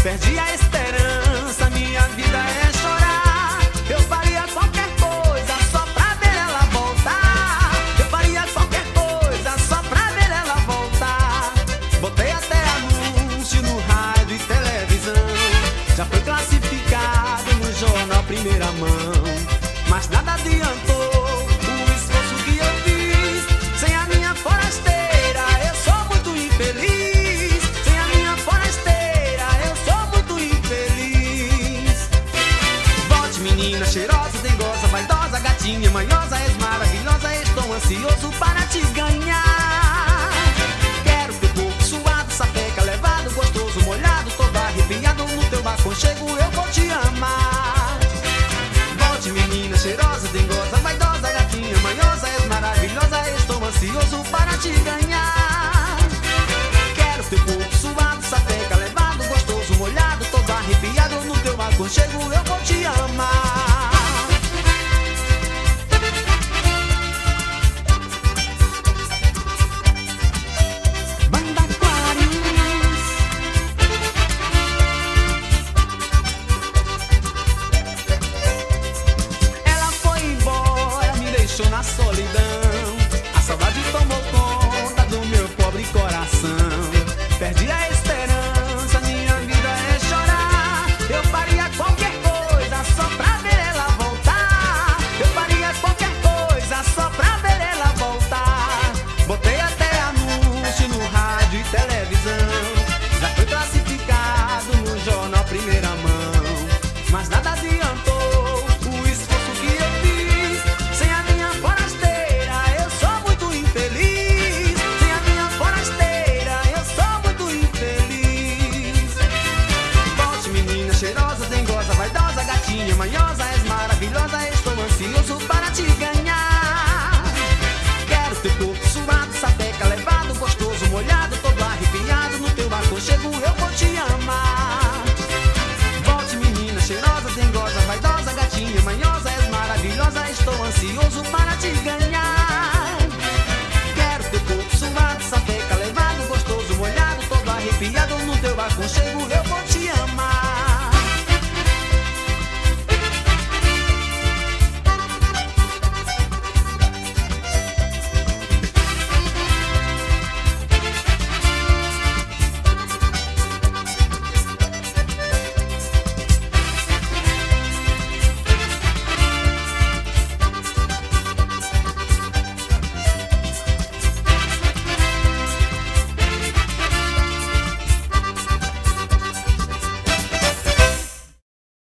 Perdi a esperança, minha vida é chorar. Eu faria qualquer coisa só pra ver ela voltar. Eu faria qualquer coisa só pra ver ela voltar. Botei até anúncio no rádio e televisão. Já foi classificado no jornal Primeira Mão. Mas nada adiantou o esforço que eu fiz. Sem a minha forasteira eu sou muito infeliz. Sem a minha forasteira eu sou muito infeliz. Volte, menina cheirosa, dengosa, vaidosa, gatinha manhosa, és maravilhosa. Estou ansioso para te ganhar. Quero teu corpo suado, sapeca levado, gostoso, molhado, todo arrepiado. No teu aconchego eu vou te amar. Volte, menina cheirosa, dengosa, vaidosa, gatinha manhosa, és maravilhosa. Estou ansioso para te ganhar. Quero teu corpo suado, sapeca levado, gostoso, molhado, todo arrepiado. No teu aconchego eu vou te amar. Banda Aquários. Ela foi embora, me deixou na solidão. A saudade tomou conta do meu pobre coração. Perdi a esperança, minha vida é chorar. Eu faria qualquer coisa só pra ver ela voltar. Eu faria qualquer coisa só pra ver ela voltar. Botei até anúncio no rádio e televisão. Já foi classificado no jornal Primeira Mão. Mas nada adiantou o esforço que eu fiz. Sem a minha forasteira eu sou muito infeliz. Sem a minha forasteira eu sou muito infeliz. Volte, menina cheirosa, dengosa, vaidosa, gatinha manhosa, és maravilhosa. Estou ansioso para te ganhar. Quero teu corpo suado, sapeca levado, gostoso, molhado, todo arrepiado. No teu aconchego eu vou te amar. Volte, menina cheirosa, dengosa, vaidosa, gatinha manhosa, és maravilhosa. Estou ansioso para te ganhar.